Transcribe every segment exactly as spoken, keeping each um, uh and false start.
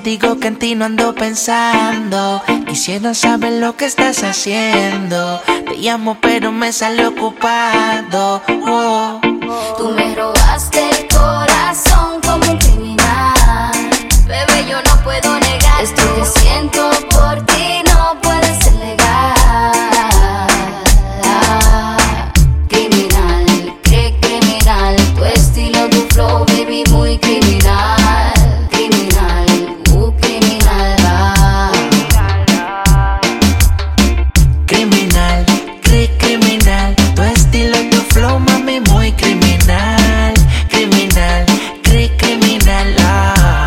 digo que en ti no ando pensando. Quisiera saber lo que estás haciendo. Te llamo pero me sale ocupado. Oh. Tú me robaste el corazón como un criminal. Bebé, yo no puedo negar. Esto que siento por ti no puede ser legal. Criminal, qué criminal. Tu estilo, tu flow, baby, muy criminal. Criminal, uh, criminal. Ah. Criminal, cri criminal. Tu estilo, tu flow, mami, muy criminal. Criminal, cri criminal. Ah.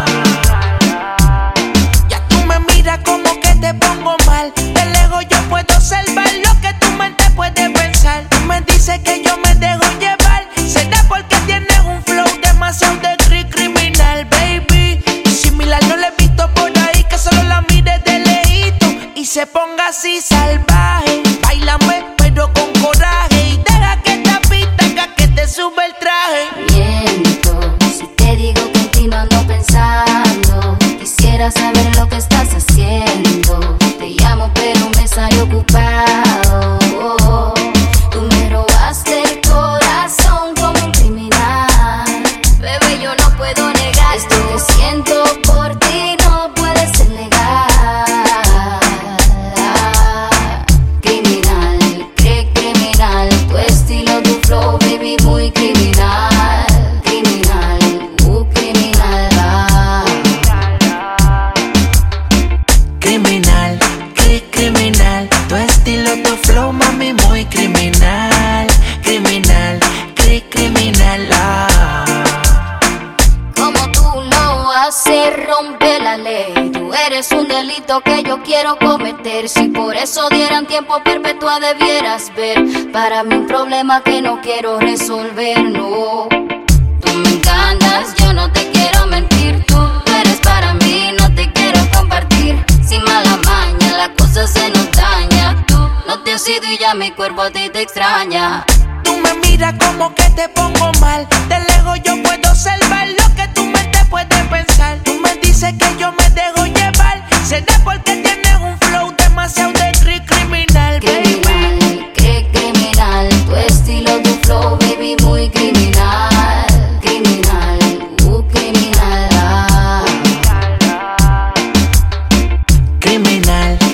Ya tú me miras como que te pongo mal. De lejos yo puedo observar lo que tu mente puede pensar. Tú me dices que yo me dejo llevar. Será porque tienes un flow demasiado de cri criminal, baby. Y similar no le he visto por ahí, que solo la mire de lejito y se ponga así salvaje. Báilame pero con coraje y deja que esta pista haga que te sube el traje. Miento si te digo que en ti no ando pensando. Quisiera saber lo que estás haciendo. Te llamo pero me sale ocupado. Tú me robaste el corazón como un criminal. Bebé, yo no puedo negar. Esto que siento por ti no puede ser legal. Criminal, qué criminal. Tu estilo, tu flow, baby, muy criminal. Criminal, uh, criminal. Ah. Criminal, cri criminal. Tu estilo, tu flow, mami, muy criminal. Criminal, cri criminal. Ah. Como tú lo haces, rompe la ley. Tú eres un delito que yo quiero cometer. Si por eso dieran tiempo perpetua debieras ver. Para mí un problema que no quiero resolver, no. Tú me encantas, yo no te quiero mentir. Tú eres para mí, no te quiero compartir. Sin mala maña, la cosa se nos daña. Tú no te has ido y ya mi cuerpo a ti te extraña. Tú me miras como que te pongo mal. De lejos yo puedo observar lo que tu mente puede pensar. Tú me dices que yo me dejo llevar. Será porque tienes un flow demasiado de cri criminal, baby. Criminal, qué criminal. Tu estilo, tu flow, baby, muy criminal. Criminal, uh, criminal. Ah. Criminal,